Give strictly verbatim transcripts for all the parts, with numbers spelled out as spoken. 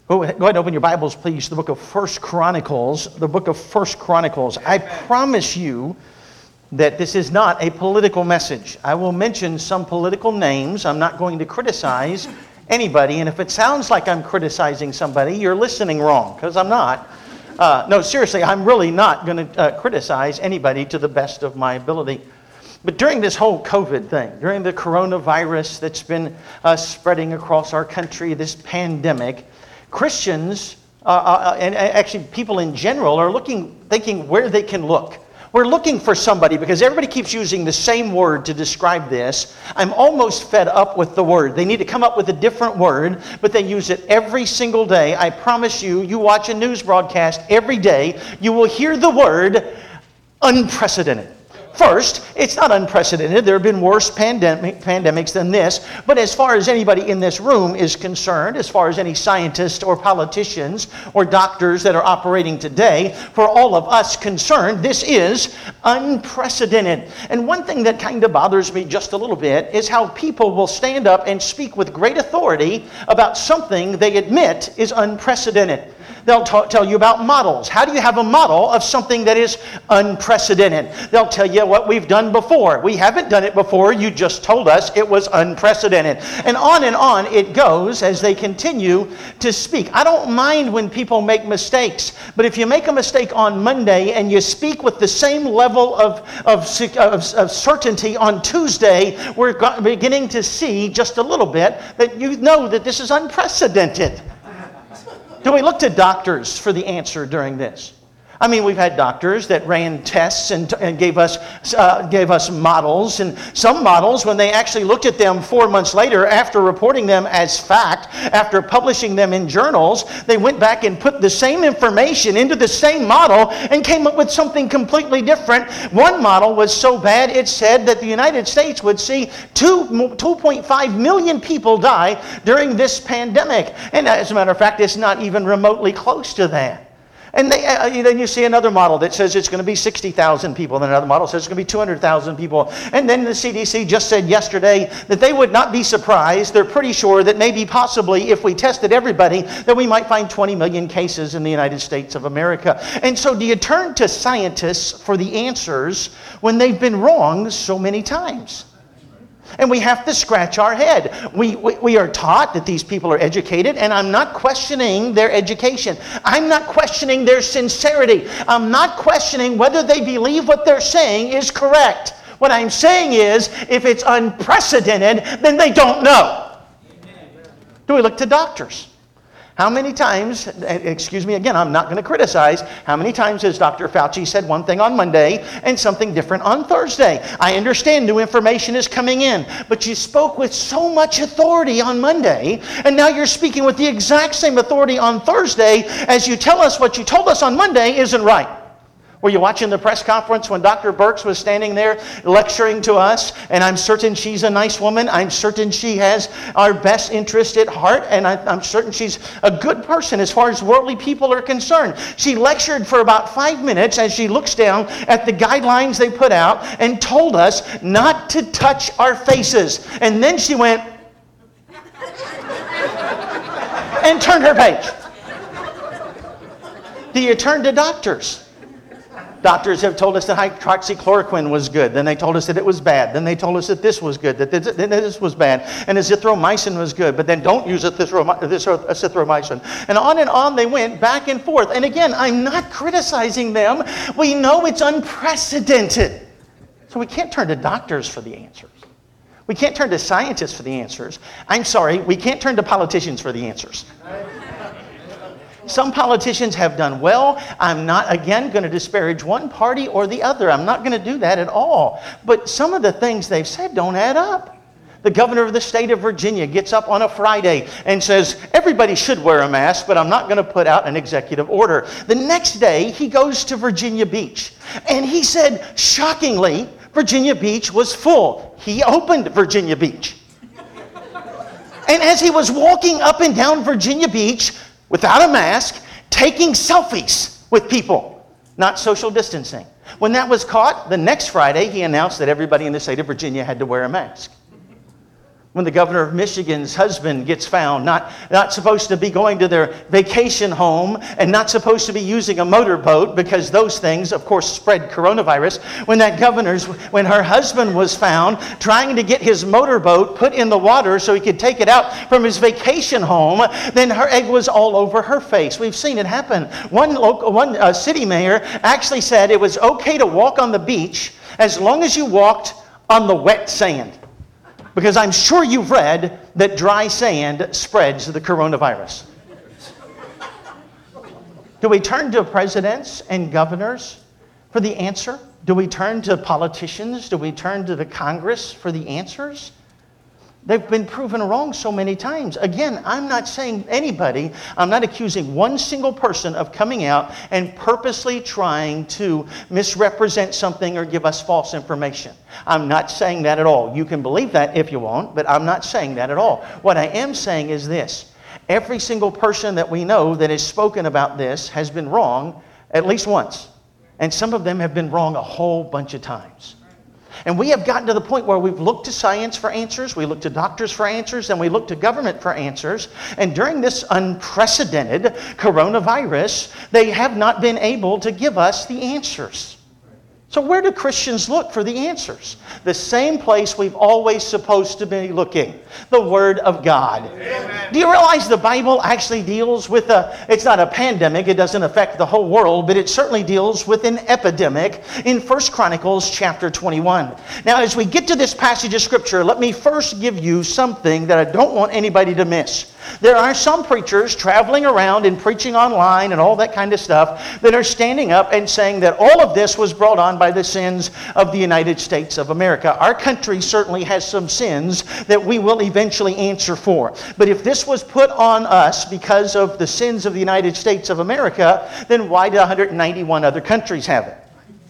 Go ahead and open your Bibles, please, to the book of First Chronicles. The book of First Chronicles. I promise you that this is not a political message. I will mention some political names. I'm not going to criticize anybody. And if it sounds like I'm criticizing somebody, you're listening wrong, because I'm not. Uh, no, seriously, I'm really not going to uh, criticize anybody to the best of my ability. But during this whole COVID thing, during the coronavirus that's been uh, spreading across our country, this pandemic, Christians, uh, uh, and actually people in general, are looking, thinking where they can look. We're looking for somebody because everybody keeps using the same word to describe this. I'm almost fed up with the word. They need to come up with a different word, but they use it every single day. I promise you, you watch a news broadcast every day, you will hear the word unprecedented. First, it's not unprecedented. There have been worse pandemic, pandemics than this. But as far as anybody in this room is concerned, as far as any scientists or politicians or doctors that are operating today, for all of us concerned, this is unprecedented. And one thing that kind of bothers me just a little bit is how people will stand up and speak with great authority about something they admit is unprecedented. They'll t- tell you about models. How do you have a model of something that is unprecedented? They'll tell you what we've done before. We haven't done it before. You just told us it was unprecedented. And on and on it goes as they continue to speak. I don't mind when people make mistakes, but if you make a mistake on Monday and you speak with the same level of, of, of, of certainty on Tuesday, we're go- beginning to see just a little bit that you know that this is unprecedented. Do we look to doctors for the answer during this? I mean, we've had doctors that ran tests and, and gave us uh, gave us models, and some models, when they actually looked at them four months later, after reporting them as fact, after publishing them in journals, they went back and put the same information into the same model and came up with something completely different. One model was so bad it said that the United States would see two, two point five million people die during this pandemic. And as a matter of fact, it's not even remotely close to that. And they, uh, then you see another model that says it's going to be sixty thousand people. Then another model says it's going to be two hundred thousand people. And then the C D C just said yesterday that they would not be surprised. They're pretty sure that maybe possibly if we tested everybody, that we might find twenty million cases in the United States of America. And so do you turn to scientists for the answers when they've been wrong so many times? And we have to scratch our head. We, we we are taught that these people are educated, and I'm not questioning their education. I'm not questioning their sincerity. I'm not questioning whether they believe what they're saying is correct. What I'm saying is, if it's unprecedented, then they don't know. Do we look to doctors? How many times, excuse me again, I'm not going to criticize, how many times has Doctor Fauci said one thing on Monday and something different on Thursday? I understand new information is coming in, but you spoke with so much authority on Monday, and now you're speaking with the exact same authority on Thursday as you tell us what you told us on Monday isn't right. Were you watching the press conference when Doctor Birx was standing there lecturing to us? And I'm certain she's a nice woman. I'm certain she has our best interest at heart. And I, I'm certain she's a good person as far as worldly people are concerned. She lectured for about five minutes as she looks down at the guidelines they put out and told us not to touch our faces. And then she went and turned her page. Do you turn to doctors? Doctors have told us that hydroxychloroquine was good. Then they told us that it was bad. Then they told us that this was good, that this, that this was bad, and azithromycin was good. But then don't use azithromycin. And on and on they went back and forth. And again, I'm not criticizing them. We know it's unprecedented. So we can't turn to doctors for the answers. We can't turn to scientists for the answers. I'm sorry, we can't turn to politicians for the answers. Some politicians have done well. I'm not, again, going to disparage one party or the other. I'm not going to do that at all. But some of the things they've said don't add up. The governor of the state of Virginia gets up on a Friday and says, everybody should wear a mask, but I'm not going to put out an executive order. The next day, he goes to Virginia Beach. And he said, shockingly, Virginia Beach was full. He opened Virginia Beach. And as he was walking up and down Virginia Beach, without a mask, taking selfies with people, not social distancing. When that was caught, the next Friday, he announced that everybody in the state of Virginia had to wear a mask. When the governor of Michigan's husband gets found, not, not supposed to be going to their vacation home and not supposed to be using a motorboat because those things, of course, spread coronavirus. When that governor's, when her husband was found trying to get his motorboat put in the water so he could take it out from his vacation home, then her egg was all over her face. We've seen it happen. One local, one uh, city mayor actually said it was okay to walk on the beach as long as you walked on the wet sand. Because I'm sure you've read that dry sand spreads the coronavirus. Do we turn to presidents and governors for the answer? Do we turn to politicians? Do we turn to the Congress for the answers? They've been proven wrong so many times. Again, I'm not saying anybody, I'm not accusing one single person of coming out and purposely trying to misrepresent something or give us false information. I'm not saying that at all. You can believe that if you want, but I'm not saying that at all. What I am saying is this. Every single person that we know that has spoken about this has been wrong at least once. And some of them have been wrong a whole bunch of times. And we have gotten to the point where we've looked to science for answers, we look to doctors for answers, and we look to government for answers. And during this unprecedented coronavirus, they have not been able to give us the answers. So where do Christians look for the answers? The same place we've always supposed to be looking, the Word of God. Amen. Do you realize the Bible actually deals with a, it's not a pandemic, it doesn't affect the whole world, but it certainly deals with an epidemic in First Chronicles chapter twenty-one. Now as we get to this passage of Scripture, let me first give you something that I don't want anybody to miss. There are some preachers traveling around and preaching online and all that kind of stuff that are standing up and saying that all of this was brought on by the sins of the United States of America. Our country certainly has some sins that we will eventually answer for. But if this was put on us because of the sins of the United States of America, then why do one hundred ninety-one other countries have it?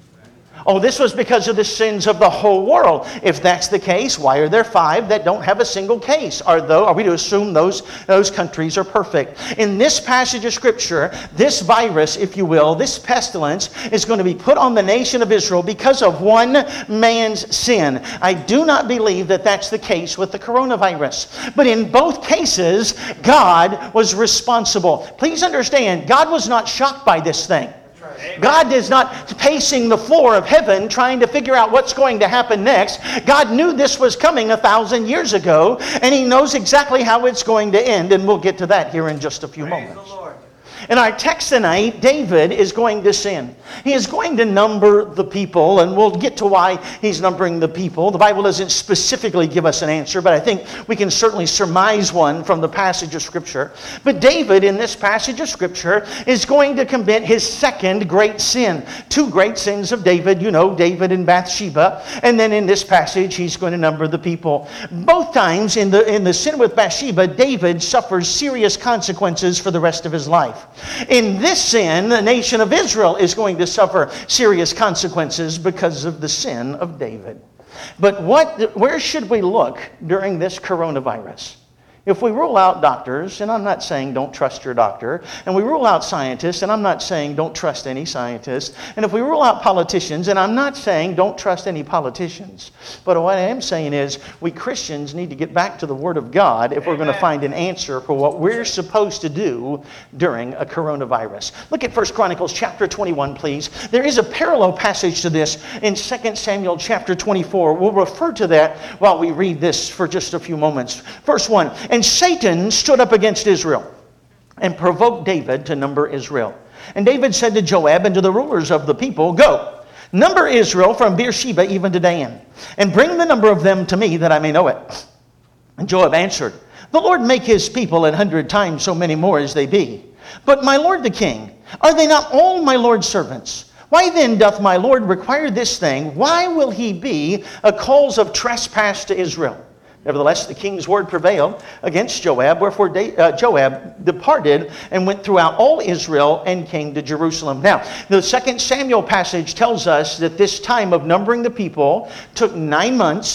Oh, this was because of the sins of the whole world. If that's the case, why are there five that don't have a single case? Are, though, are we to assume those, those countries are perfect? In this passage of Scripture, this virus, if you will, this pestilence is going to be put on the nation of Israel because of one man's sin. I do not believe that that's the case with the coronavirus. But in both cases, God was responsible. Please understand, God was not shocked by this thing. God is not pacing the floor of heaven trying to figure out what's going to happen next. God knew this was coming a thousand years ago, and He knows exactly how it's going to end, and we'll get to that here in just a few Praise moments. the Lord. In our text tonight, David is going to sin. He is going to number the people, and we'll get to why he's numbering the people. The Bible doesn't specifically give us an answer, but I think we can certainly surmise one from the passage of Scripture. But David, in this passage of Scripture, is going to commit his second great sin. Two great sins of David, you know, David and Bathsheba. And then in this passage, he's going to number the people. Both times in the, in the sin with Bathsheba, David suffers serious consequences for the rest of his life. In this sin, the nation of Israel is going to suffer serious consequences because of the sin of David. But what, where should we look during this coronavirus? If we rule out doctors, and I'm not saying don't trust your doctor, and we rule out scientists, and I'm not saying don't trust any scientists, and if we rule out politicians, and I'm not saying don't trust any politicians, but what I am saying is we Christians need to get back to the Word of God if we're going to find an answer for what we're supposed to do during a coronavirus. Look at First Chronicles chapter twenty-one, please. There is a parallel passage to this in Second Samuel chapter twenty-four. We'll refer to that while we read this for just a few moments. Verse one, and Satan stood up against Israel and provoked David to number Israel. And David said to Joab and to the rulers of the people, go, number Israel from Beersheba even to Dan, and bring the number of them to me that I may know it. And Joab answered, the Lord make his people an hundred times so many more as they be. But my lord the king, are they not all my lord's servants? Why then doth my lord require this thing? Why will he be a cause of trespass to Israel? Nevertheless, the king's word prevailed against Joab, wherefore uh, Joab departed and went throughout all Israel and came to Jerusalem. Now, the Second Samuel passage tells us that this time of numbering the people took nine months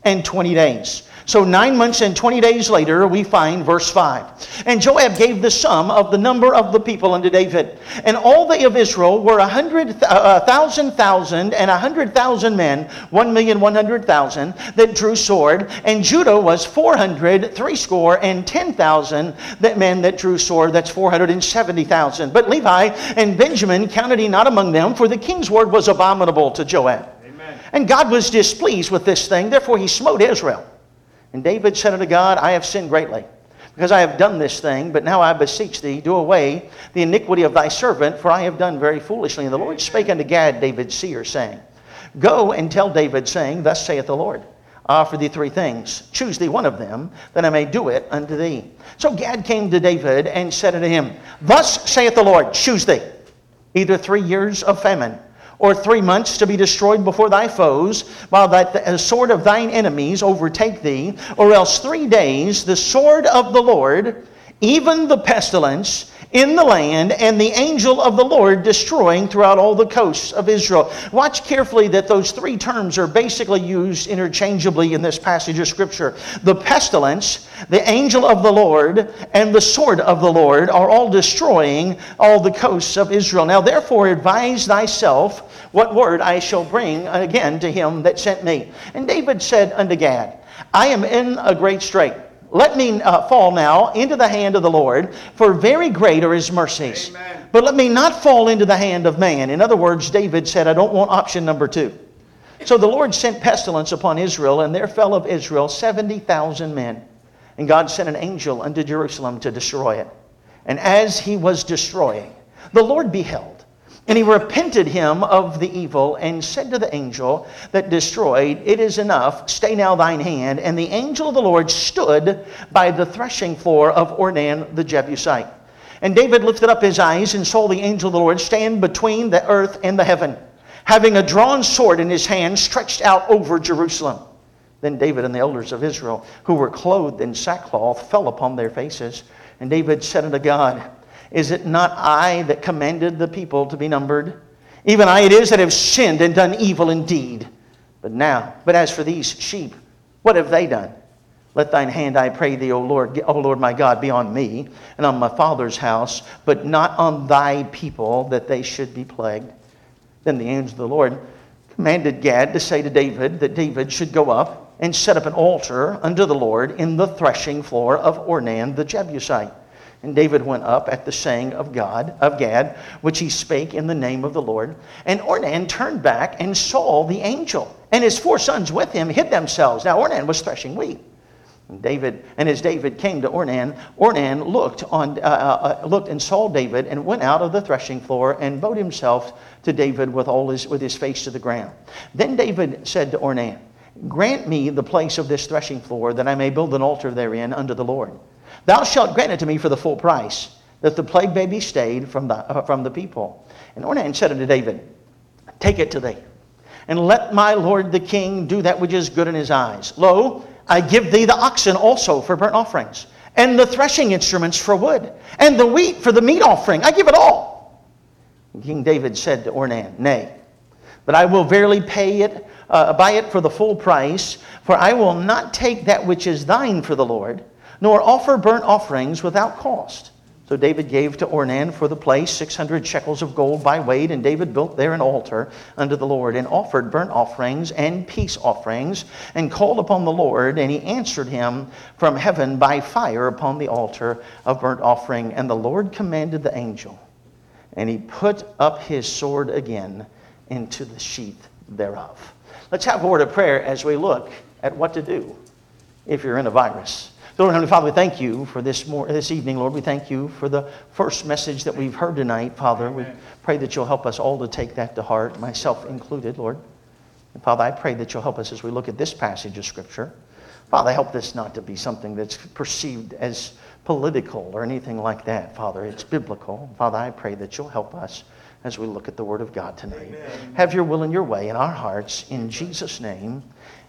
and twenty days. So nine months and twenty days later, we find verse five. And Joab gave the sum of the number of the people unto David. And all they of Israel were a hundred, a thousand thousand, and a hundred thousand men, one million one hundred thousand, that drew sword. And Judah was four hundred, threescore, and ten thousand that men that drew sword. That's four hundred and seventy thousand. But Levi and Benjamin counted he not among them, for the king's word was abominable to Joab. Amen. And God was displeased with this thing, therefore he smote Israel. And David said unto God, I have sinned greatly, because I have done this thing, but now I beseech thee, do away the iniquity of thy servant, for I have done very foolishly. And the Lord spake unto Gad, David's seer, saying, Go and tell David, saying, Thus saith the Lord, I offer thee three things. Choose thee one of them, that I may do it unto thee. So Gad came to David and said unto him, Thus saith the Lord, choose thee, either three years of famine, or three months to be destroyed before thy foes, while the sword of thine enemies overtake thee, or else three days the sword of the Lord, even the pestilence, in the land, and the angel of the Lord destroying throughout all the coasts of Israel. Watch carefully that those three terms are basically used interchangeably in this passage of Scripture. The pestilence, the angel of the Lord, and the sword of the Lord are all destroying all the coasts of Israel. Now therefore advise thyself what word I shall bring again to him that sent me. And David said unto Gad, I am in a great strait. Let me uh, fall now into the hand of the Lord, for very great are his mercies. Amen. But let me not fall into the hand of man. In other words, David said, I don't want option number two. So the Lord sent pestilence upon Israel, and there fell of Israel seventy thousand men. And God sent an angel unto Jerusalem to destroy it. And as he was destroying, the Lord beheld. And he repented him of the evil, and said to the angel that destroyed, It is enough, stay now thine hand. And the angel of the Lord stood by the threshing floor of Ornan the Jebusite. And David lifted up his eyes, and saw the angel of the Lord stand between the earth and the heaven, having a drawn sword in his hand, stretched out over Jerusalem. Then David and the elders of Israel, who were clothed in sackcloth, fell upon their faces. And David said unto God, Is it not I that commanded the people to be numbered? Even I it is that have sinned and done evil indeed. But now, but as for these sheep, what have they done? Let thine hand, I pray thee, O Lord, O Lord my God, be on me and on my father's house, but not on thy people, that they should be plagued. Then the angel of the Lord commanded Gad to say to David that David should go up and set up an altar unto the Lord in the threshing floor of Ornan the Jebusite. And David went up at the saying of God, of Gad, which he spake in the name of the Lord. And Ornan turned back and saw the angel, and his four sons with him hid themselves. Now Ornan was threshing wheat. And David, and as David came to Ornan, Ornan looked on, uh, uh, looked and saw David, and went out of the threshing floor and bowed himself to David with all his with his face to the ground. Then David said to Ornan, Grant me the place of this threshing floor, that I may build an altar therein unto the Lord. Thou shalt grant it to me for the full price, that the plague may be stayed from the, uh, from the people. And Ornan said unto David, Take it to thee, and let my lord the king do that which is good in his eyes. Lo, I give thee the oxen also for burnt offerings, and the threshing instruments for wood, and the wheat for the meat offering. I give it all. And King David said to Ornan, Nay, but I will verily pay it, uh, buy it for the full price, for I will not take that which is thine for the Lord, nor offer burnt offerings without cost. So David gave to Ornan for the place six hundred shekels of gold by weight, and David built there an altar unto the Lord, and offered burnt offerings and peace offerings, and called upon the Lord, and he answered him from heaven by fire upon the altar of burnt offering. And the Lord commanded the angel, and he put up his sword again into the sheath thereof. Let's have a word of prayer as we look at what to do if you're in a virus. Lord, Heavenly Father, we thank you for this more, this evening, Lord. We thank you for the first message that we've heard tonight, Father. We pray that you'll help us all to take that to heart, myself included, Lord. And Father, I pray that you'll help us as we look at this passage of Scripture. Father, help this not to be something that's perceived as political or anything like that, Father. It's biblical. Father, I pray that you'll help us as we look at the Word of God tonight. Amen. Have your will and your way in our hearts. In Jesus' name,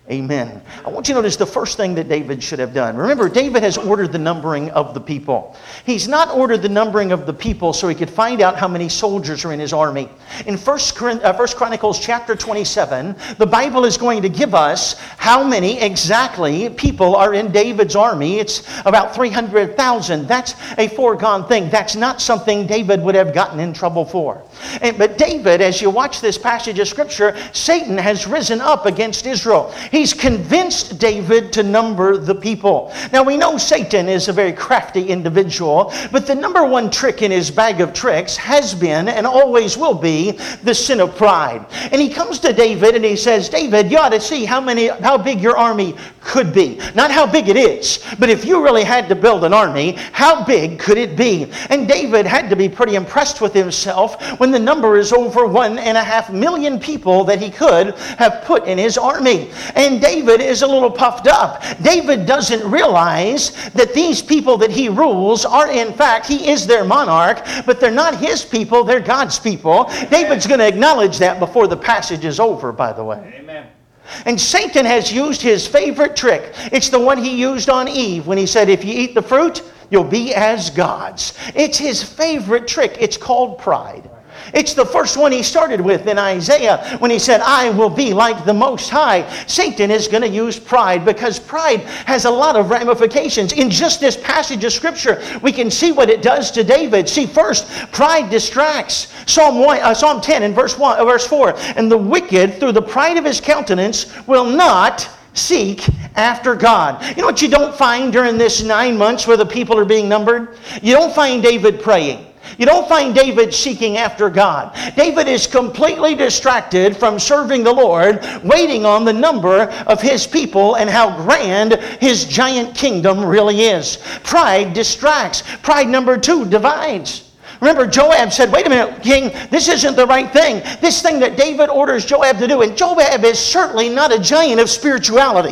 Amen. I want you to notice the first thing that David should have done. Remember, David has ordered the numbering of the people. He's not ordered the numbering of the people so he could find out how many soldiers are in his army. In First Chronicles chapter twenty-seven, the Bible is going to give us how many exactly people are in David's army. It's about three hundred thousand. That's a foregone thing. That's not something David would have gotten in trouble for. And, but David, as you watch this passage of Scripture, Satan has risen up against Israel. He's convinced David to number the people. Now we know Satan is a very crafty individual, but the number one trick in his bag of tricks has been and always will be the sin of pride. And he comes to David and he says, David, you ought to see how many, how big your army could be. Not how big it is, but if you really had to build an army, how big could it be? And David had to be pretty impressed with himself when the number is over one and a half million people that he could have put in his army. And David is a little puffed up. David doesn't realize that these people that he rules are, in fact, he is their monarch, but they're not his people, they're God's people. Amen. David's going to acknowledge that before the passage is over, by the way. Amen. And Satan has used his favorite trick. It's the one he used on Eve when he said, if you eat the fruit, you'll be as gods. It's his favorite trick. It's called pride. It's the first one he started with in Isaiah when he said, I will be like the Most High. Satan is going to use pride because pride has a lot of ramifications. In just this passage of Scripture, we can see what it does to David. See, first, pride distracts. Psalm one, uh, Psalm ten and verse one, uh, verse four. And the wicked, through the pride of his countenance, will not seek after God. You know what you don't find during this nine months where the people are being numbered? You don't find David praying. You don't find David seeking after God. David is completely distracted from serving the Lord, waiting on the number of his people and how grand his giant kingdom really is. Pride distracts. Pride, number two, divides. Remember, Joab said, wait a minute, king, this isn't the right thing. This thing that David orders Joab to do. And Joab is certainly not a giant of spirituality.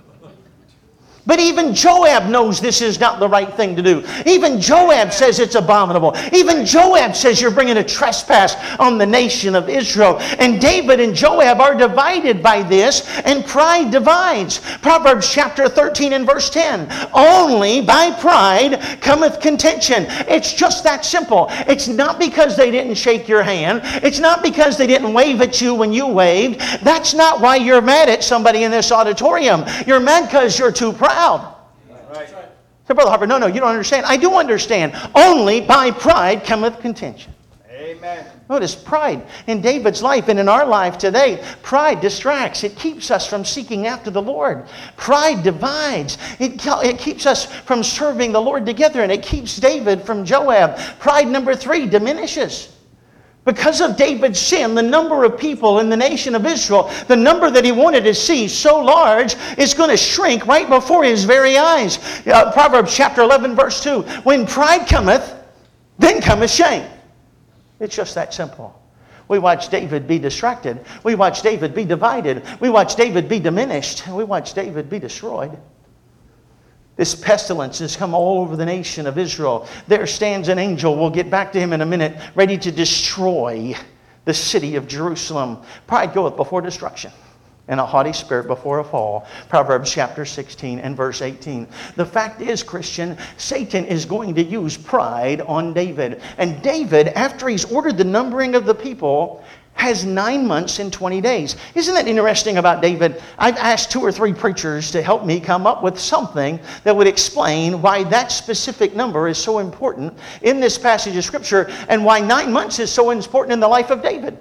But even Joab knows this is not the right thing to do. Even Joab says it's abominable. Even Joab says you're bringing a trespass on the nation of Israel. And David and Joab are divided by this, and pride divides. Proverbs chapter thirteen and verse ten. Only by pride cometh contention. It's just that simple. It's not because they didn't shake your hand. It's not because they didn't wave at you when you waved. That's not why you're mad at somebody in this auditorium. You're mad because you're too proud. Right. So, Brother Harper, no, no, you don't understand. I do understand. Only by pride cometh contention. Amen. Notice pride in David's life and in our life today. Pride distracts. It keeps us from seeking after the Lord. Pride divides. It, it keeps us from serving the Lord together, and it keeps David from Joab. Pride, number three, diminishes. Because of David's sin, the number of people in the nation of Israel, the number that he wanted to see so large, is going to shrink right before his very eyes. Uh, Proverbs chapter eleven, verse two. When pride cometh, then cometh shame. It's just that simple. We watch David be distracted. We watch David be divided. We watch David be diminished. We watch David be destroyed. This pestilence has come all over the nation of Israel. There stands an angel, we'll get back to him in a minute, ready to destroy the city of Jerusalem. Pride goeth before destruction, and a haughty spirit before a fall. Proverbs chapter sixteen and verse eighteen. The fact is, Christian, Satan is going to use pride on David. And David, after he's ordered the numbering of the people, has nine months and twenty days. Isn't that interesting about David? I've asked two or three preachers to help me come up with something that would explain why that specific number is so important in this passage of Scripture and why nine months is so important in the life of David.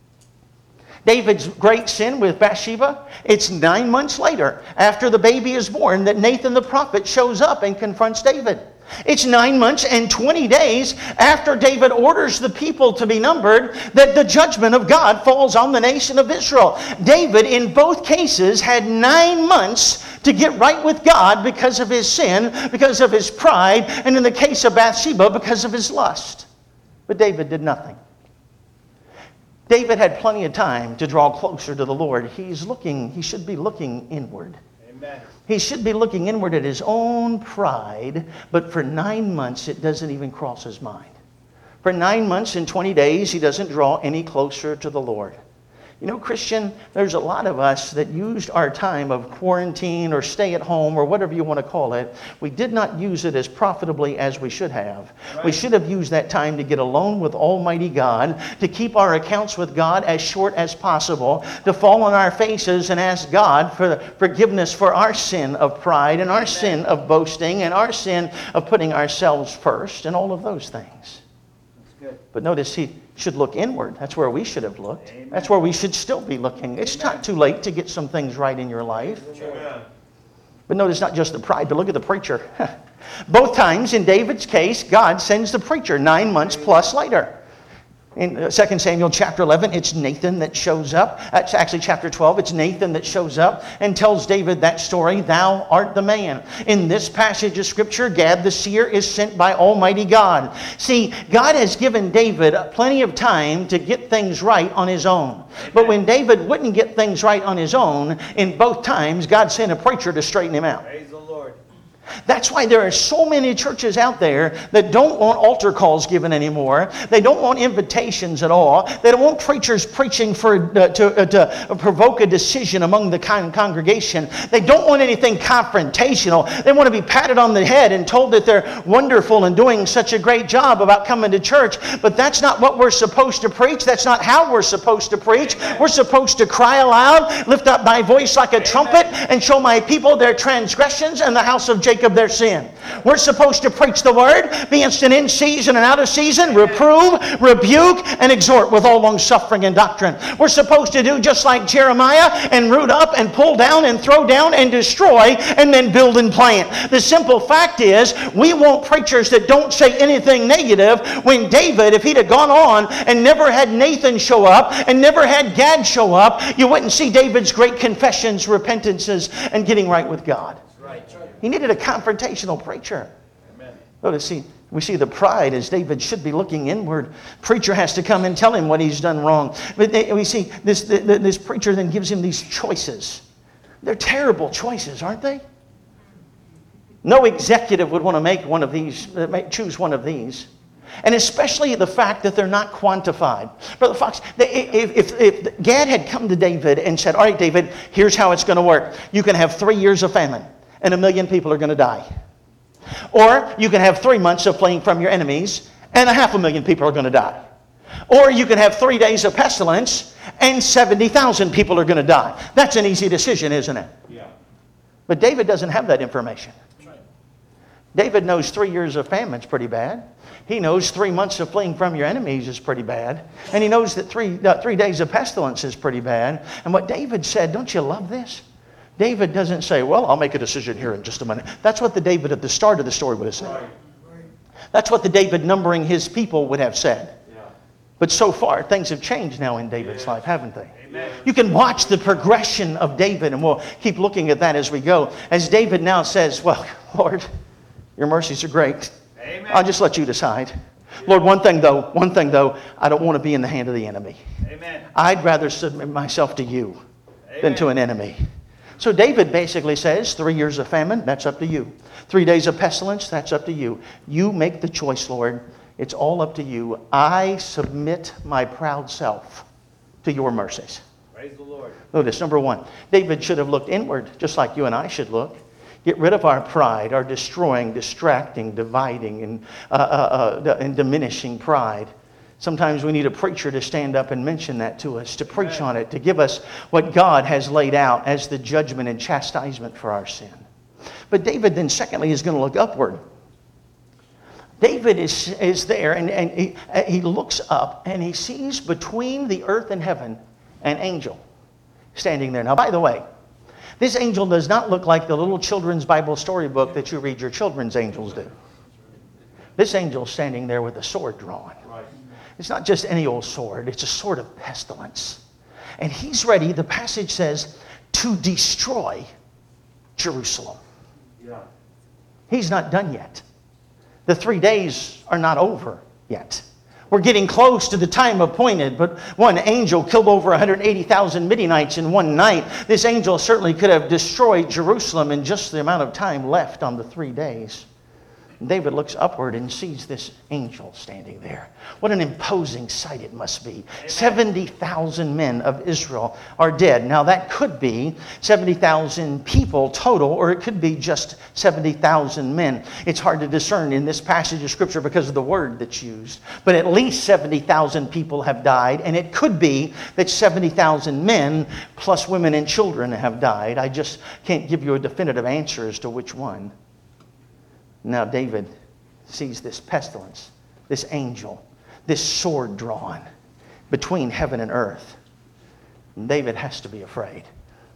David's great sin with Bathsheba, it's nine months later, after the baby is born, that Nathan the prophet shows up and confronts David. It's nine months and twenty days after David orders the people to be numbered that the judgment of God falls on the nation of Israel. David, in both cases, had nine months to get right with God because of his sin, because of his pride, and in the case of Bathsheba, because of his lust. But David did nothing. David had plenty of time to draw closer to the Lord. He's looking, he should be looking inward. Amen. He should be looking inward at his own pride, but for nine months it doesn't even cross his mind. For nine months and twenty days he doesn't draw any closer to the Lord. You know, Christian, there's a lot of us that used our time of quarantine or stay at home or whatever you want to call it. We did not use it as profitably as we should have. Right. We should have used that time to get alone with Almighty God, to keep our accounts with God as short as possible, to fall on our faces and ask God for forgiveness for our sin of pride and our Amen. Sin of boasting and our sin of putting ourselves first and all of those things. Good. But notice he should look inward. That's where we should have looked. Amen. That's where we should still be looking. It's Amen. Not too late to get some things right in your life. Amen. But notice not just the pride, but look at the preacher. Both times in David's case, God sends the preacher nine months plus later. In Second Samuel chapter eleven, it's Nathan that shows up. It's actually chapter twelve, it's Nathan that shows up and tells David that story, thou art the man. In this passage of Scripture, Gad the seer is sent by Almighty God. See, God has given David plenty of time to get things right on his own. But when David wouldn't get things right on his own, in both times, God sent a preacher to straighten him out. Praise the Lord. That's why there are so many churches out there that don't want altar calls given anymore. They don't want invitations at all. They don't want preachers preaching for uh, to, uh, to provoke a decision among the con- congregation. They don't want anything confrontational. They want to be patted on the head and told that they're wonderful and doing such a great job about coming to church. But that's not what we're supposed to preach. That's not how we're supposed to preach. We're supposed to cry aloud, lift up my voice like a trumpet, and show my people their transgressions and the house of Jacob of their sin. We're supposed to preach the word, be instant in season and out of season, reprove, rebuke, and exhort with all long suffering and doctrine. We're supposed to do just like Jeremiah and root up and pull down and throw down and destroy and then build and plant. The simple fact is we want preachers that don't say anything negative. When David, if he'd have gone on and never had Nathan show up and never had Gad show up, you wouldn't see David's great confessions, repentances, and getting right with God. He needed a confrontational preacher. Amen. Notice, see, we see the pride as David should be looking inward. Preacher has to come and tell him what he's done wrong. But we see this, this preacher then gives him these choices. They're terrible choices, aren't they? No executive would want to make one of these, choose one of these. And especially the fact that they're not quantified. Brother Fox, if, if, if Gad had come to David and said, all right, David, here's how it's going to work. You can have three years of famine, and a million people are going to die. Or you can have three months of fleeing from your enemies, and a half a million people are going to die. Or you can have three days of pestilence, and seventy thousand people are going to die. That's an easy decision, isn't it? Yeah. But David doesn't have that information. Right. David knows three years of famine is pretty bad. He knows three months of fleeing from your enemies is pretty bad. And he knows that three, uh, three days of pestilence is pretty bad. And what David said, don't you love this? David doesn't say, well, I'll make a decision here in just a minute. That's what the David at the start of the story would have said. Right. That's what the David numbering his people would have said. Yeah. But so far, things have changed now in David's yeah. life, haven't they? Amen. You can watch the progression of David, and we'll keep looking at that as we go. As David now says, well, Lord, your mercies are great. Amen. I'll just let you decide. Yeah. Lord, one thing though, one thing though, I don't want to be in the hand of the enemy. Amen. I'd rather submit myself to you Amen. Than to an enemy. So David basically says, three years of famine, that's up to you. Three days of pestilence, that's up to you. You make the choice, Lord. It's all up to you. I submit my proud self to your mercies. Praise the Lord. Notice, number one, David should have looked inward, just like you and I should look. Get rid of our pride, our destroying, distracting, dividing, and, uh, uh, uh, and diminishing pride. Sometimes we need a preacher to stand up and mention that to us, to preach on it, to give us what God has laid out as the judgment and chastisement for our sin. But David then secondly is going to look upward. David is, is there and, and he, he looks up and he sees between the earth and heaven an angel standing there. Now, by the way, this angel does not look like the little children's Bible storybook that you read your children's angels do. This angel's standing there with a sword drawn. It's not just any old sword. It's a sword of pestilence. And he's ready, the passage says, to destroy Jerusalem. Yeah. He's not done yet. The three days are not over yet. We're getting close to the time appointed, but one angel killed over one hundred eighty thousand Midianites in one night. This angel certainly could have destroyed Jerusalem in just the amount of time left on the three days. David looks upward and sees this angel standing there. What an imposing sight it must be. seventy thousand men of Israel are dead. Now that could be seventy thousand people total, or it could be just seventy thousand men. It's hard to discern in this passage of Scripture because of the word that's used. But at least seventy thousand people have died, and it could be that seventy thousand men plus women and children have died. I just can't give you a definitive answer as to which one. Now David sees this pestilence, this angel, this sword drawn between heaven and earth. And David has to be afraid.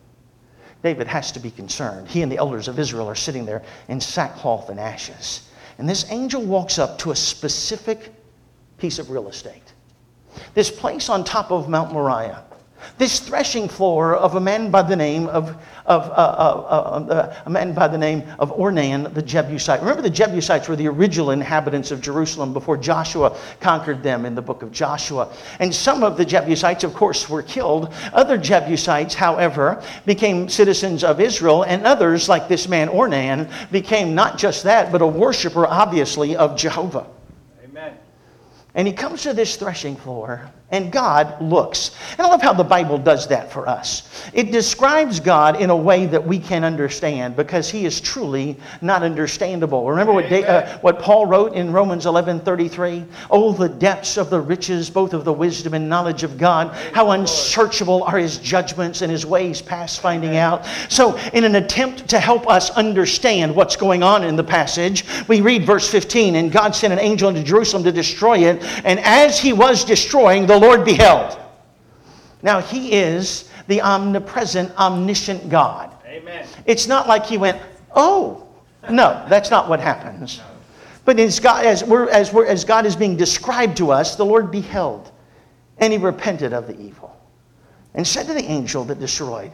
David has to be concerned. He and the elders of Israel are sitting there in sackcloth and ashes. And this angel walks up to a specific piece of real estate. This place on top of Mount Moriah. This threshing floor of a man by the name of, of uh, uh, uh, uh, a man by the name of Ornan the Jebusite. Remember, the Jebusites were the original inhabitants of Jerusalem before Joshua conquered them in the book of Joshua. And some of the Jebusites, of course, were killed. Other Jebusites, however, became citizens of Israel, and others, like this man Ornan, became not just that, but a worshiper, obviously, of Jehovah. Amen. And he comes to this threshing floor, and God looks. And I love how the Bible does that for us. It describes God in a way that we can understand because he is truly not understandable. Remember what, da- uh, what Paul wrote in Romans eleven thirty-three? Oh, the depths of the riches, both of the wisdom and knowledge of God. How unsearchable are his judgments and his ways past finding out. So in an attempt to help us understand what's going on in the passage, we read verse fifteen, and God sent an angel into Jerusalem to destroy it. And as he was destroying, the Lord beheld. Now, he is the omnipresent, omniscient God. Amen. It's not like he went, oh. No, that's not what happens. But as God, as, we're, as, we're, as God is being described to us, the Lord beheld, and he repented of the evil, and said to the angel that destroyed,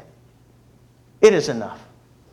it is enough.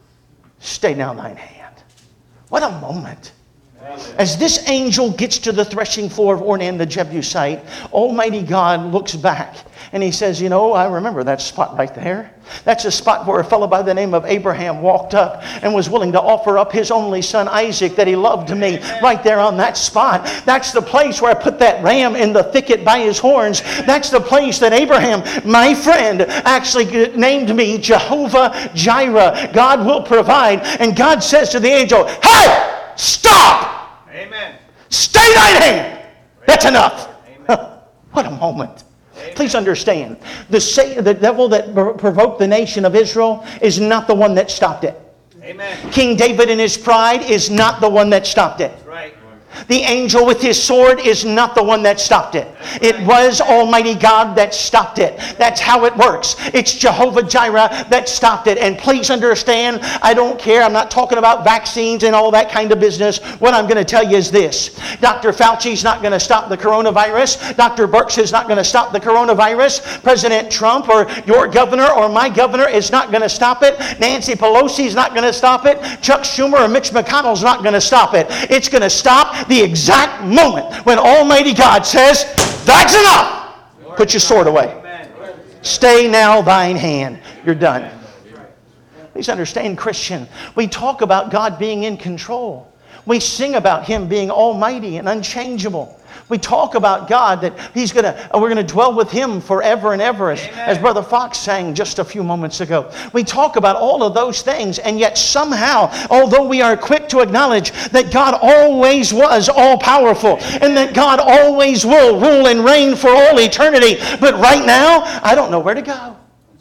Stay now thine hand. What a moment. As this angel gets to the threshing floor of Ornan the Jebusite, Almighty God looks back and he says, you know, I remember that spot right there. That's a spot where a fellow by the name of Abraham walked up and was willing to offer up his only son Isaac that he loved to me. Right there on that spot. That's the place where I put that ram in the thicket by his horns. That's the place that Abraham, my friend, actually named me Jehovah Jireh. God will provide. And God says to the angel, hey! Stop! Amen. Stay thine hand! That's enough. What a moment. Amen. Please understand, the, sa- the devil that provoked the nation of Israel is not the one that stopped it. Amen. King David in his pride is not the one that stopped it. Right. The angel with his sword is not the one that stopped it. It was Almighty God that stopped it. That's how it works. It's Jehovah Jireh that stopped it. And please understand, I don't care. I'm not talking about vaccines and all that kind of business. What I'm going to tell you is this. Doctor Fauci's not going to stop the coronavirus. Doctor Birx is not going to stop the coronavirus. President Trump or your governor or my governor is not going to stop it. Nancy Pelosi is not going to stop it. Chuck Schumer or Mitch McConnell's not going to stop it. It's going to stop the exact moment when Almighty God says, that's enough. Put your sword away. Stay now thine hand. You're done. Please understand, Christian, we talk about God being in control. We sing about him being almighty and unchangeable. We talk about God that he's gonna, we're going to dwell with him forever and ever, as, as Brother Fox sang just a few moments ago. We talk about all of those things, and yet somehow, although we are quick to acknowledge that God always was all-powerful, and that God always will rule and reign for all eternity, but right now, I don't know where to go.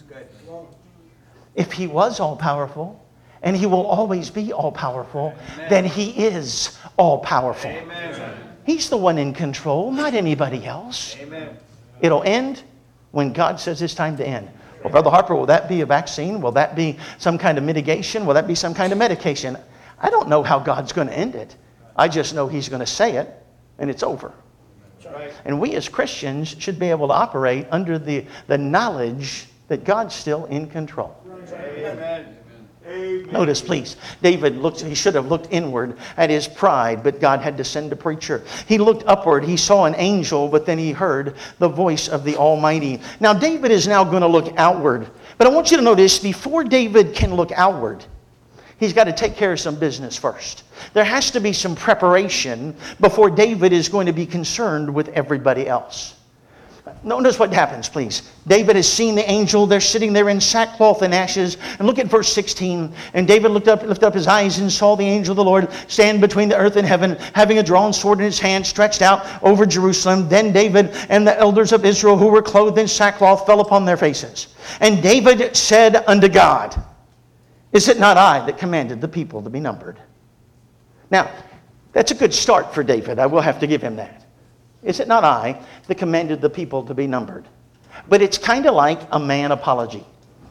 If he was all-powerful, and he will always be all-powerful, then he is all-powerful. Amen. He's the one in control, not anybody else. Amen. It'll end when God says it's time to end. Well, Brother Harper, will that be a vaccine? Will that be some kind of mitigation? Will that be some kind of medication? I don't know how God's going to end it. I just know he's going to say it, and it's over. Right. And we as Christians should be able to operate under the, the knowledge that God's still in control. Amen. Notice, please, David looked, he should have looked inward at his pride, but God had to send a preacher. He looked upward, he saw an angel, but then he heard the voice of the Almighty. Now, David is now going to look outward. But I want you to notice, before David can look outward, he's got to take care of some business first. There has to be some preparation before David is going to be concerned with everybody else. Notice what happens, please. David has seen the angel. They're sitting there in sackcloth and ashes. And look at verse sixteen. And David looked up, lifted up his eyes and saw the angel of the Lord stand between the earth and heaven, having a drawn sword in his hand, stretched out over Jerusalem. Then David and the elders of Israel, who were clothed in sackcloth, fell upon their faces. And David said unto God, is it not I that commanded the people to be numbered? Now, that's a good start for David. I will have to give him that. Is it not I that commanded the people to be numbered? But it's kind of like a man apology.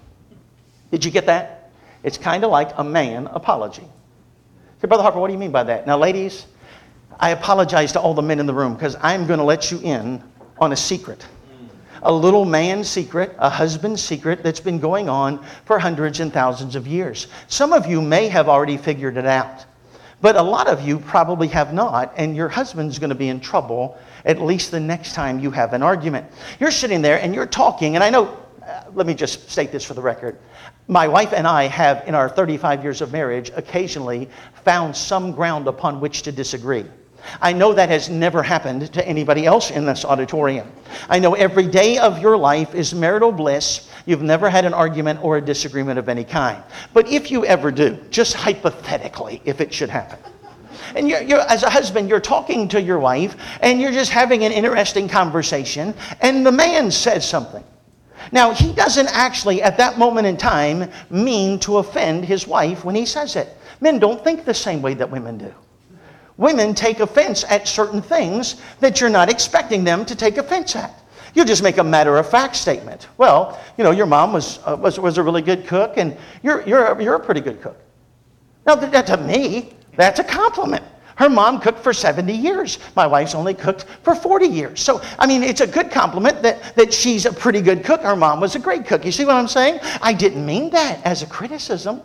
Did you get that? It's kind of like a man apology. Say, Brother Harper, what do you mean by that? Now, ladies, I apologize to all the men in the room because I'm going to let you in on a secret. A little man's secret, a husband's secret that's been going on for hundreds and thousands of years. Some of you may have already figured it out. But a lot of you probably have not, and your husband's going to be in trouble at least the next time you have an argument. You're sitting there and you're talking, and I know, uh, let me just state this for the record. My wife and I have, in our thirty-five years of marriage, occasionally found some ground upon which to disagree. I know that has never happened to anybody else in this auditorium. I know every day of your life is marital bliss. You've never had an argument or a disagreement of any kind. But if you ever do, just hypothetically, if it should happen, and you're, you're, as a husband, you're talking to your wife, and you're just having an interesting conversation, and the man says something. Now, he doesn't actually, at that moment in time, mean to offend his wife when he says it. Men don't think the same way that women do. Women take offense at certain things that you're not expecting them to take offense at. You just make a matter-of-fact statement. Well, you know, your mom was uh, was was a really good cook, and you're you're you're a pretty good cook. Now, that, to me, that's a compliment. Her mom cooked for seventy years. My wife's only cooked for forty years. So, I mean, it's a good compliment that, that she's a pretty good cook. Her mom was a great cook. You see what I'm saying? I didn't mean that as a criticism.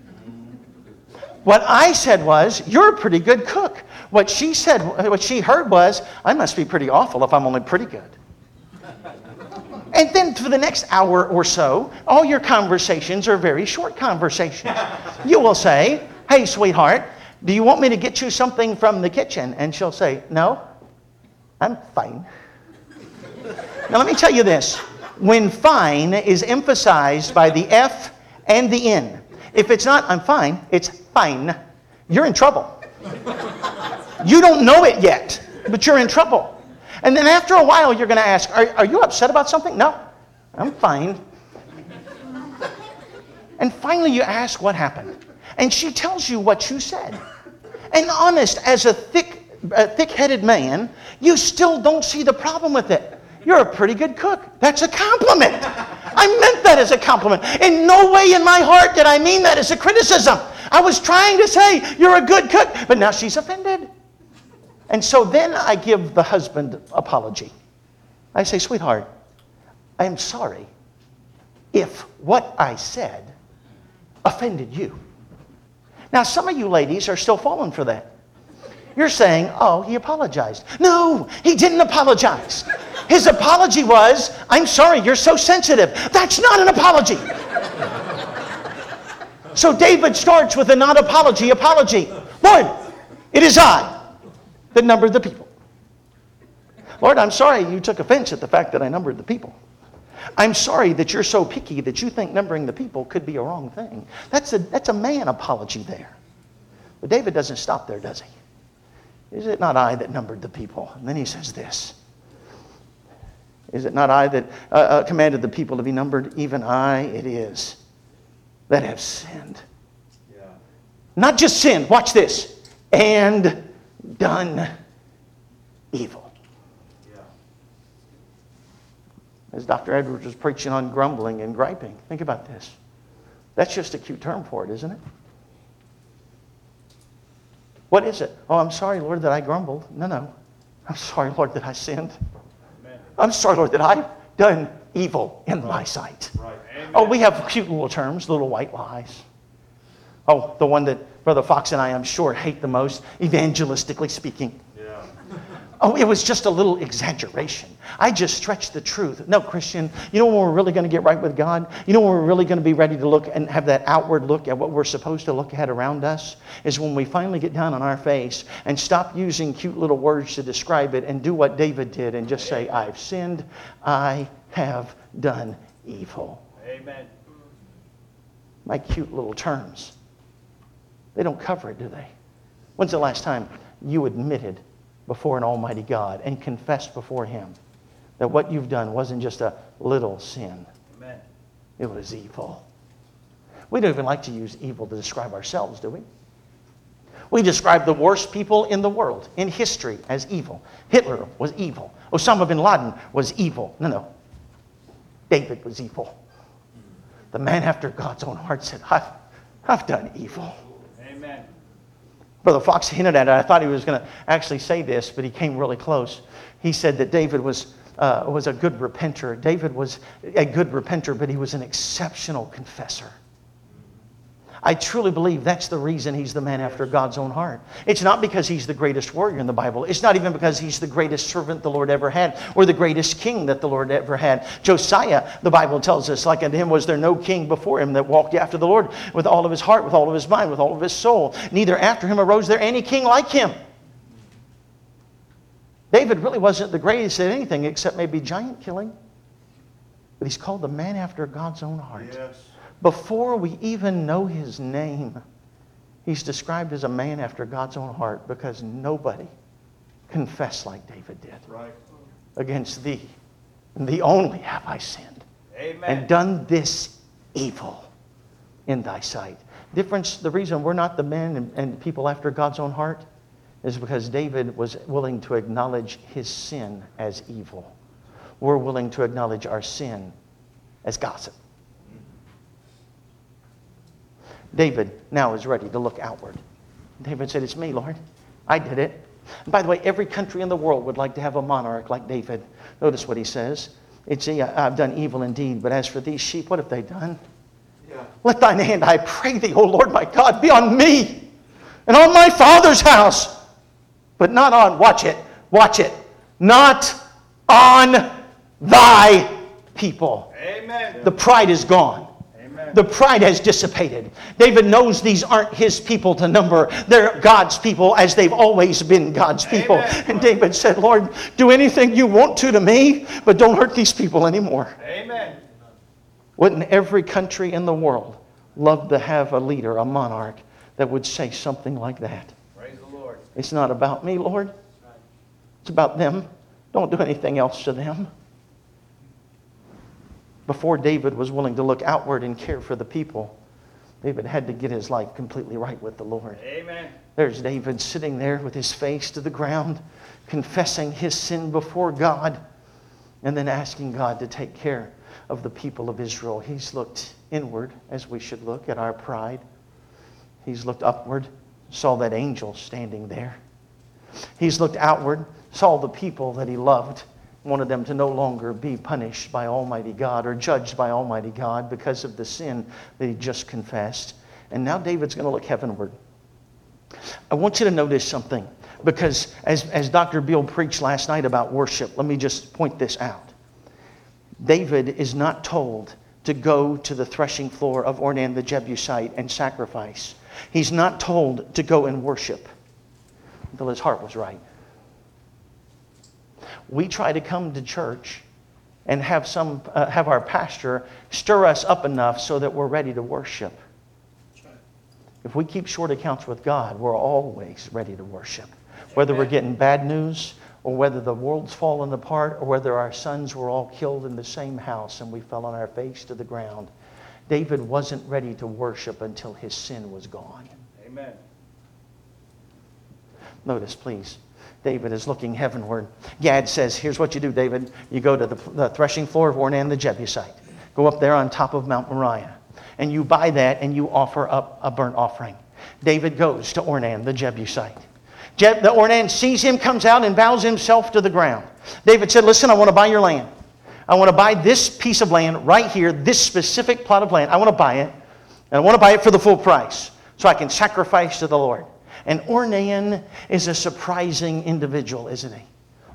What I said was, you're a pretty good cook. What she said, what she heard was, I must be pretty awful if I'm only pretty good. And then for the next hour or so, all your conversations are very short conversations. You will say, hey, sweetheart, do you want me to get you something from the kitchen? And she'll say, no, I'm fine. Now let me tell you this. When fine is emphasized by the F and the N, if it's not, I'm fine, it's fine, you're in trouble. You don't know it yet, but you're in trouble. And then after a while, you're going to ask, are, are you upset about something? No, I'm fine. And finally, you ask what happened. And she tells you what you said. And honest, as a thick, a thick-headed man, you still don't see the problem with it. You're a pretty good cook. That's a compliment. I meant that as a compliment. In no way in my heart did I mean that as a criticism. I was trying to say, you're a good cook, but now she's offended. And so then I give the husband apology. I say, sweetheart, I am sorry if what I said offended you. Now, some of you ladies are still falling for that. You're saying, oh, he apologized. No, he didn't apologize. His apology was, I'm sorry, you're so sensitive. That's not an apology. So David starts with a not apology apology. Lord, it is I that numbered the people. Lord, I'm sorry you took offense at the fact that I numbered the people. I'm sorry that you're so picky that you think numbering the people could be a wrong thing. That's a, that's a man apology there. But David doesn't stop there, does he? Is it not I that numbered the people? And then he says this. Is it not I that uh, uh, commanded the people to be numbered? Even I it is that have sinned. Yeah. Not just sinned, watch this, and done evil. Yeah. As Doctor Edwards was preaching on grumbling and griping, think about this. That's just a cute term for it, isn't it? What is it? Oh, I'm sorry, Lord, that I grumbled. No, no. I'm sorry, Lord, that I sinned. Amen. I'm sorry, Lord, that I've done evil in right. my sight. Right. Oh, we have cute little terms, little white lies. Oh, the one that Brother Fox and I, I'm sure, hate the most, evangelistically speaking. Yeah. Oh, it was just a little exaggeration. I just stretched the truth. No, Christian, you know when we're really going to get right with God? You know when we're really going to be ready to look and have that outward look at what we're supposed to look at around us? Is when we finally get down on our face and stop using cute little words to describe it and do what David did and just say, I've sinned, I have done evil. Amen. My cute little terms. They don't cover it, do they? When's the last time you admitted before an almighty God and confessed before Him that what you've done wasn't just a little sin? Amen. It was evil. We don't even like to use evil to describe ourselves, do we? We describe the worst people in the world, in history, as evil. Hitler was evil. Osama bin Laden was evil. No, no. David was evil. The man after God's own heart said, I've, I've done evil. Amen. Brother Fox hinted at it. I thought he was going to actually say this, but he came really close. He said that David was, uh, was a good repenter. David was a good repenter, but he was an exceptional confessor. I truly believe that's the reason he's the man after God's own heart. It's not because he's the greatest warrior in the Bible. It's not even because he's the greatest servant the Lord ever had or the greatest king that the Lord ever had. Josiah, the Bible tells us, like unto him was there no king before him that walked after the Lord with all of his heart, with all of his mind, with all of his soul. Neither after him arose there any king like him. David really wasn't the greatest at anything except maybe giant killing. But he's called the man after God's own heart. Yes. Before we even know his name, he's described as a man after God's own heart because nobody confessed like David did. Right. Against thee, and thee only have I sinned. Amen. And done this evil in thy sight. Difference, the reason we're not the men and, and people after God's own heart is because David was willing to acknowledge his sin as evil. We're willing to acknowledge our sin as gossip. David now is ready to look outward. David said, it's me, Lord. I did it. And by the way, every country in the world would like to have a monarch like David. Notice what he says. It's, I've done evil indeed, but as for these sheep, what have they done? Yeah. Let thine hand, I pray thee, O Lord my God, be on me and on my father's house. But not on, watch it, watch it, not on thy people. Amen. The pride is gone. The pride has dissipated. David knows these aren't his people to number. They're God's people as they've always been God's people. Amen. And David said, Lord, do anything you want to to me, but don't hurt these people anymore. Amen. Wouldn't every country in the world love to have a leader, a monarch, that would say something like that? Praise the Lord. It's not about me, Lord. It's about them. Don't do anything else to them. Before David was willing to look outward and care for the people, David had to get his life completely right with the Lord. Amen. There's David sitting there with his face to the ground, confessing his sin before God, and then asking God to take care of the people of Israel. He's looked inward, as we should look, at our pride. He's looked upward, saw that angel standing there. He's looked outward, saw the people that he loved, wanted them to no longer be punished by Almighty God or judged by Almighty God because of the sin that he just confessed. And now David's going to look heavenward. I want you to notice something, because as, as Doctor Beale preached last night about worship, let me just point this out. David is not told to go to the threshing floor of Ornan the Jebusite and sacrifice. He's not told to go and worship until his heart was right. We try to come to church and have some uh, have our pastor stir us up enough so that we're ready to worship. If we keep short accounts with God, we're always ready to worship. Whether we're getting bad news, or whether the world's fallen apart, or whether our sons were all killed in the same house and we fell on our face to the ground. David wasn't ready to worship until his sin was gone. Amen. Notice, please. David is looking heavenward. Gad says, here's what you do, David. You go to the, the threshing floor of Ornan the Jebusite. Go up there on top of Mount Moriah. And you buy that and you offer up a burnt offering. David goes to Ornan the Jebusite. Jeb, the Ornan sees him, comes out and bows himself to the ground. David said, listen, I want to buy your land. I want to buy this piece of land right here, this specific plot of land. I want to buy it. And I want to buy it for the full price so I can sacrifice to the Lord. And Ornan is a surprising individual, isn't he?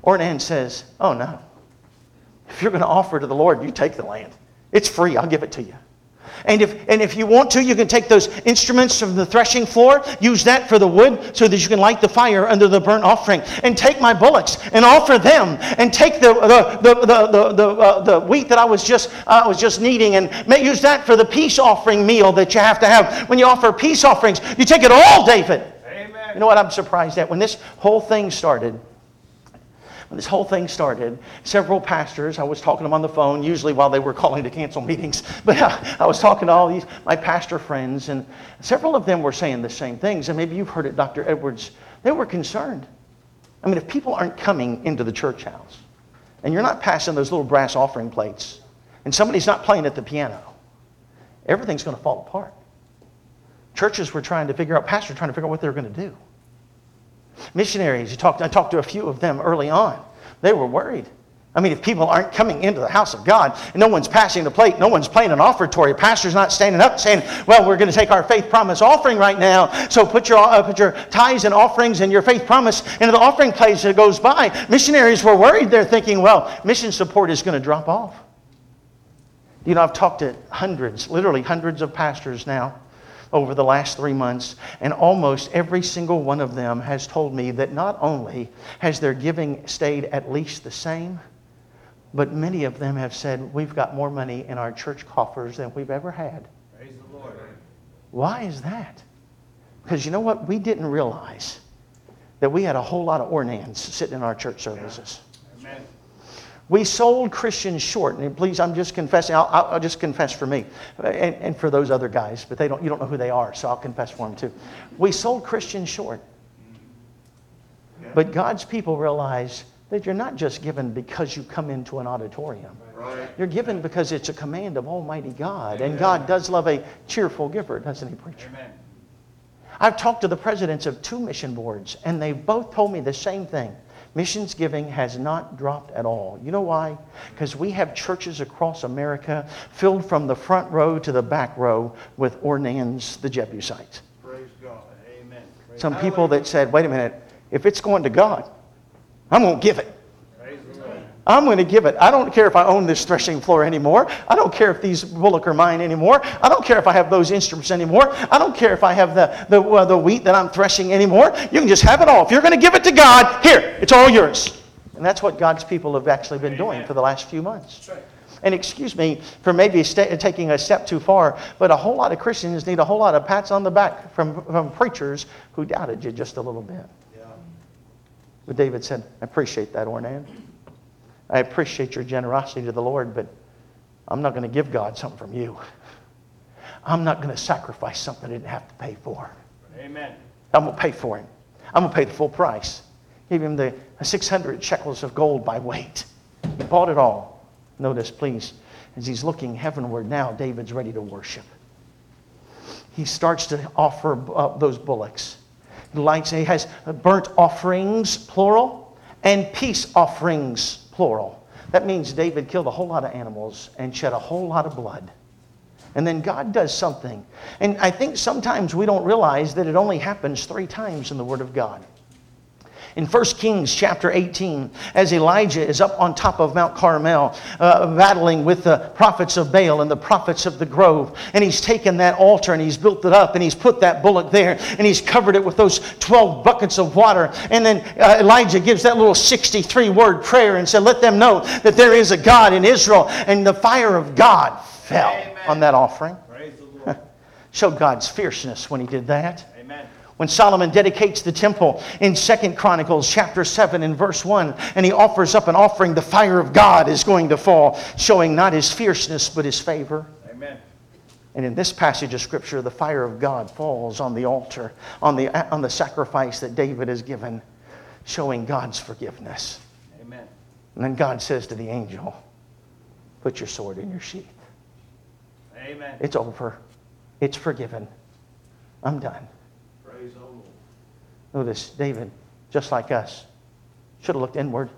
Ornan says, oh no. If you're going to offer to the Lord, you take the land. It's free. I'll give it to you. And if, and if you want to, you can take those instruments from the threshing floor, use that for the wood so that you can light the fire under the burnt offering. And take my bullocks and offer them. And take the, the, the, the, the, the, uh, the wheat that I was just, uh, was just kneading and may, use that for the peace offering meal that you have to have. When you offer peace offerings, you take it all, David. Amen. You know what I'm surprised at? When this whole thing started, When this whole thing started, several pastors, I was talking to them on the phone, usually while they were calling to cancel meetings, but I, I was talking to all these, my pastor friends, and several of them were saying the same things, and maybe you've heard it, Doctor Edwards. They were concerned. I mean, if people aren't coming into the church house, and you're not passing those little brass offering plates, and somebody's not playing at the piano, everything's going to fall apart. Churches were trying to figure out, pastors trying to figure out what they were going to do. Missionaries, you talked, I talked to a few of them early on. They were worried. I mean, if people aren't coming into the house of God, and no one's passing the plate, no one's playing an offertory, a pastor's not standing up saying, well, we're going to take our faith promise offering right now, so put your, uh, put your tithes and offerings and your faith promise into the offering plate as it goes by. Missionaries were worried. They're thinking, well, mission support is going to drop off. You know, I've talked to hundreds, literally hundreds of pastors now over the last three months, and almost every single one of them has told me that not only has their giving stayed at least the same, but many of them have said, we've got more money in our church coffers than we've ever had. Praise the Lord. Why is that? Because you know what? We didn't realize that we had a whole lot of Ornans sitting in our church services. Amen. We sold Christians short, and please, I'm just confessing. I'll, I'll just confess for me, and, and for those other guys, but they don't. You don't know who they are, so I'll confess for them too. We sold Christians short, but God's people realize that you're not just given because you come into an auditorium. Right. You're given because it's a command of Almighty God, and God does love a cheerful giver, doesn't He, preacher? Amen. I've talked to the presidents of two mission boards, and they've both told me the same thing. Missions giving has not dropped at all. You know why? Because we have churches across America filled from the front row to the back row with Ornans the Jebusites. Praise God. Amen. Praise Some people that said, wait a minute, if it's going to God, I'm going to give it. Praise the Lord. I'm going to give it. I don't care if I own this threshing floor anymore. I don't care if these bullock are mine anymore. I don't care if I have those instruments anymore. I don't care if I have the, the, uh, the wheat that I'm threshing anymore. You can just have it all. If you're going to give it to God, here, it's all yours. And that's what God's people have actually been doing for the last few months. That's right. And excuse me for maybe st- taking a step too far, but a whole lot of Christians need a whole lot of pats on the back from, from preachers who doubted you just a little bit. Yeah. But David said, I appreciate that, Ornan. I appreciate your generosity to the Lord, but I'm not going to give God something from you. I'm not going to sacrifice something I didn't have to pay for. Amen. I'm going to pay for him. I'm going to pay the full price. Give him the six hundred shekels of gold by weight. He bought it all. Notice, please, as he's looking heavenward now, David's ready to worship. He starts to offer uh, those bullocks. He lights, he has burnt offerings, plural, and peace offerings, plural. That means David killed a whole lot of animals and shed a whole lot of blood. And then God does something. And I think sometimes we don't realize that it only happens three times in the Word of God. In First Kings chapter eighteen, as Elijah is up on top of Mount Carmel, uh, battling with the prophets of Baal and the prophets of the grove, and he's taken that altar and he's built it up and he's put that bullock there and he's covered it with those twelve buckets of water. And then uh, Elijah gives that little sixty-three word prayer and said, let them know that there is a God in Israel. And the fire of God fell Amen. On that offering. Praise the Lord. Showed God's fierceness when he did that. Amen. When Solomon dedicates the temple in Second Chronicles chapter seven and verse one, and he offers up an offering, the fire of God is going to fall, showing not his fierceness but his favor. Amen. And in this passage of Scripture, the fire of God falls on the altar, on the, on the sacrifice that David has given, showing God's forgiveness. Amen. And then God says to the angel, put your sword in your sheath. Amen. It's over. It's forgiven. I'm done. Praise the Lord. Notice, David, just like us, should have looked inward.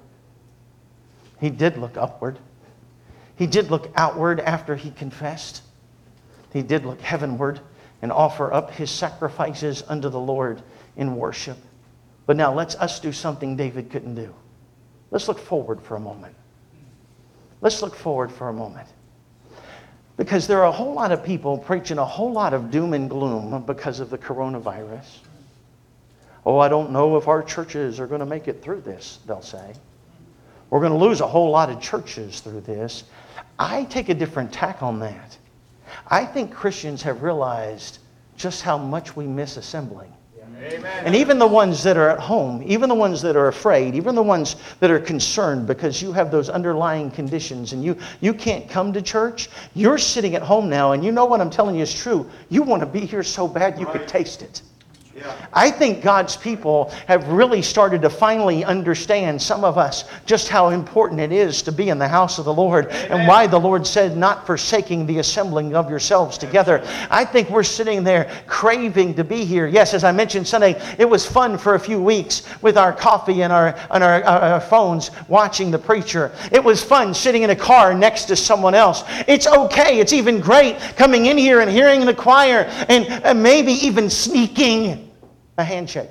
He did look upward. He did look outward after he confessed. He did look heavenward and offer up his sacrifices unto the Lord in worship. But now let's us do something David couldn't do. Let's look forward for a moment. Let's look forward for a moment. Because there are a whole lot of people preaching a whole lot of doom and gloom because of the coronavirus. Oh, I don't know if our churches are going to make it through this, they'll say. We're going to lose a whole lot of churches through this. I take a different tack on that. I think Christians have realized just how much we miss assembling. Amen. And even the ones that are at home, even the ones that are afraid, even the ones that are concerned because you have those underlying conditions and you, you can't come to church, you're sitting at home now and you know what I'm telling you is true. You want to be here so bad you could taste it. Yeah. I think God's people have really started to finally understand, some of us, just how important it is to be in the house of the Lord. Amen. And why the Lord said, not forsaking the assembling of yourselves together. I think we're sitting there craving to be here. Yes, as I mentioned Sunday, it was fun for a few weeks with our coffee and our, and our, our phones watching the preacher. It was fun sitting in a car next to someone else. It's okay. It's even great coming in here and hearing the choir and, and maybe even sneaking a handshake.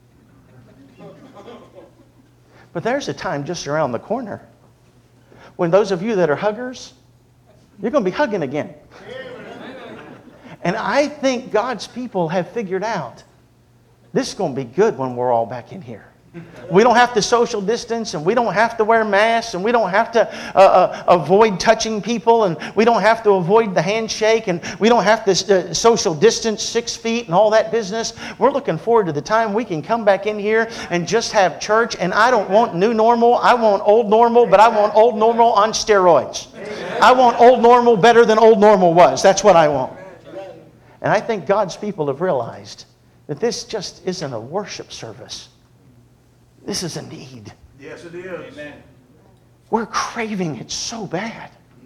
But there's a time just around the corner when those of you that are huggers, you're going to be hugging again. And I think God's people have figured out this is going to be good when we're all back in here. We don't have to social distance, and we don't have to wear masks, and we don't have to uh, uh, avoid touching people, and we don't have to avoid the handshake, and we don't have to uh, social distance six feet and all that business. We're looking forward to the time we can come back in here and just have church. And I don't want new normal. I want old normal, but I want old normal on steroids. I want old normal better than old normal was. That's what I want. And I think God's people have realized that this just isn't a worship service. This is a need. Yes, it is. Amen. We're craving it so bad.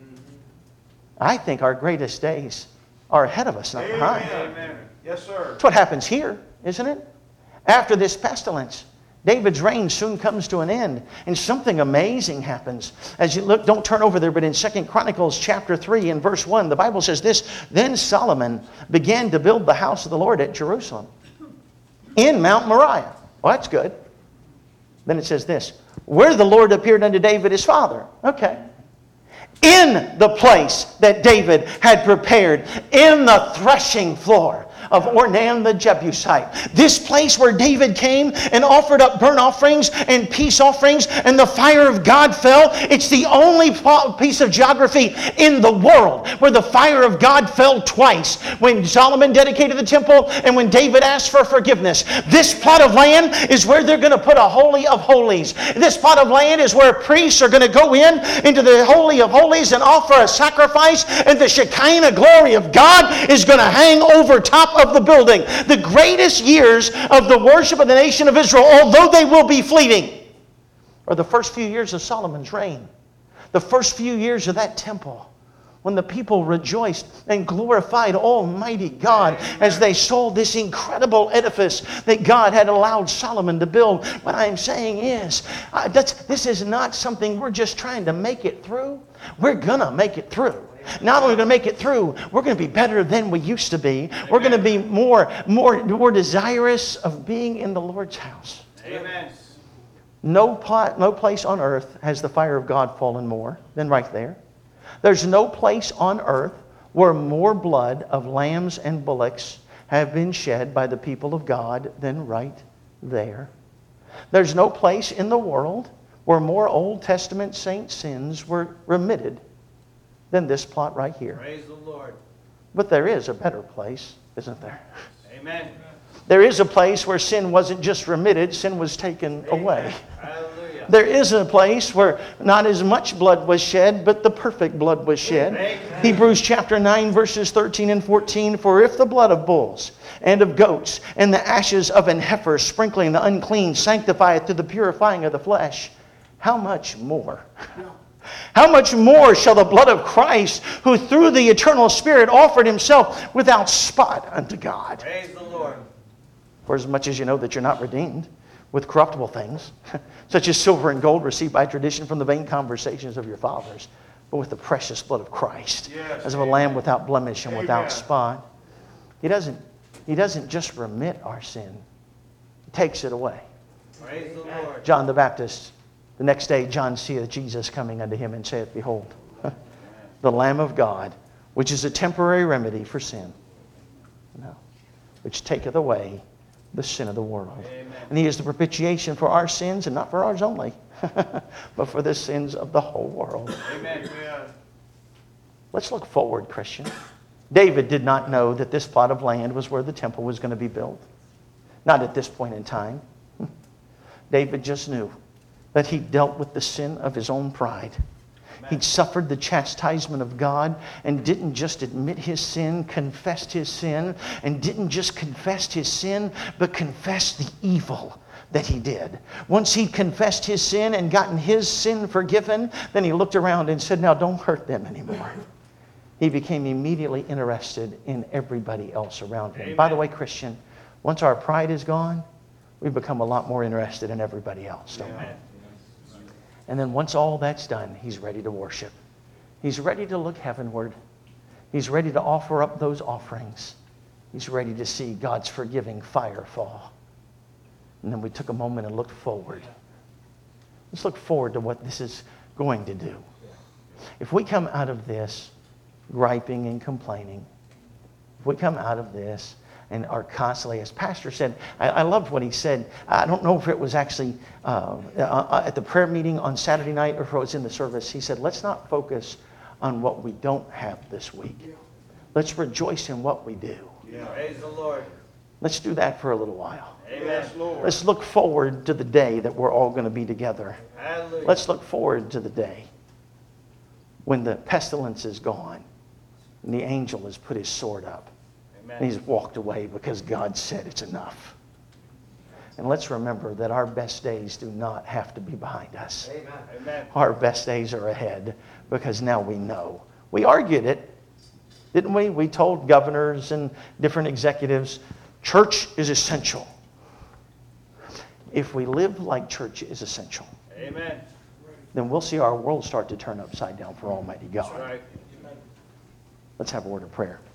I think our greatest days are ahead of us, not behind. Amen. Yes, sir. That's what happens here, isn't it? After this pestilence, David's reign soon comes to an end, and something amazing happens. As you look, don't turn over there, but in Second Chronicles chapter three and verse one, the Bible says this, Then Solomon began to build the house of the Lord at Jerusalem, in Mount Moriah. Well, that's good. Then it says this, where the Lord appeared unto David his father. Okay. In the place that David had prepared, in the threshing floor of Ornan the Jebusite. This place where David came and offered up burnt offerings and peace offerings, and the fire of God fell. It's the only piece of geography in the world where the fire of God fell twice. When Solomon dedicated the temple and when David asked for forgiveness. This plot of land is where they're going to put a holy of holies. This plot of land is where priests are going to go in into the holy of holies and offer a sacrifice, and the Shekinah glory of God is going to hang over top of the building. The greatest years of the worship of the nation of Israel, although they will be fleeting, are the first few years of Solomon's reign. The first few years of that temple, when the people rejoiced and glorified Almighty God as they saw this incredible edifice that God had allowed Solomon to build. What I'm saying is, uh, that's, this is not something we're just trying to make it through. We're going to make it through. Not only are we going to make it through, we're going to be better than we used to be. We're going to be more, more, more desirous of being in the Lord's house. Amen. No, plot, no place on earth has the fire of God fallen more than right there. There's no place on earth where more blood of lambs and bullocks have been shed by the people of God than right there. There's no place in the world where more Old Testament saint sins were remitted than this plot right here. Praise the Lord. But there is a better place, isn't there? Amen. There is a place where sin wasn't just remitted, sin was taken Amen. away. Hallelujah. There is a place where not as much blood was shed, but the perfect blood was shed. Amen. Hebrews chapter nine, verses thirteen and fourteen, For if the blood of bulls and of goats and the ashes of an heifer sprinkling the unclean sanctifieth to the purifying of the flesh, how much more? How much more shall the blood of Christ, who through the eternal Spirit offered himself without spot unto God? Praise the Lord. For as much as you know that you're not redeemed with corruptible things, such as silver and gold received by tradition from the vain conversations of your fathers, but with the precious blood of Christ, Yes, as of a amen. lamb without blemish and Amen. without spot. He doesn't, he doesn't just remit our sin. He takes it away. Praise the Lord. John the Baptist The next day John seeth Jesus coming unto him, and saith, Behold, the Lamb of God, which is a temporary remedy for sin, no, which taketh away the sin of the world. Amen. And he is the propitiation for our sins, and not for ours only, but for the sins of the whole world. Amen. Let's look forward, Christian. David did not know that this plot of land was where the temple was going to be built. Not at this point in time. David just knew that he dealt with the sin of his own pride. He'd suffered the chastisement of God and didn't just admit his sin, confessed his sin, and didn't just confess his sin, but confessed the evil that he did. Once he'd confessed his sin and gotten his sin forgiven, then he looked around and said, now don't hurt them anymore. He became immediately interested in everybody else around him. Amen. By the way, Christian, once our pride is gone, we become a lot more interested in everybody else, don't we? Amen. And then once all that's done, he's ready to worship. He's ready to look heavenward. He's ready to offer up those offerings. He's ready to see God's forgiving fire fall. And then we took a moment and looked forward. Let's look forward to what this is going to do. If we come out of this griping and complaining, if we come out of this and are constantly, as Pastor said, I, I loved what he said. I don't know if it was actually uh, uh, at the prayer meeting on Saturday night or if it was in the service. He said, let's not focus on what we don't have this week. Let's rejoice in what we do. Yeah. Praise the Lord. Let's do that for a little while. Amen. Yes, Lord. Let's look forward to the day that we're all going to be together. Hallelujah. Let's look forward to the day when the pestilence is gone and the angel has put his sword up. Amen. And he's walked away because God said it's enough. And let's remember that our best days do not have to be behind us. Amen. Amen. Our best days are ahead because now we know. We argued it, didn't we? We told governors and different executives, church is essential. If we live like church is essential, Amen. then we'll see our world start to turn upside down for Almighty God. That's right. Let's have a word of prayer.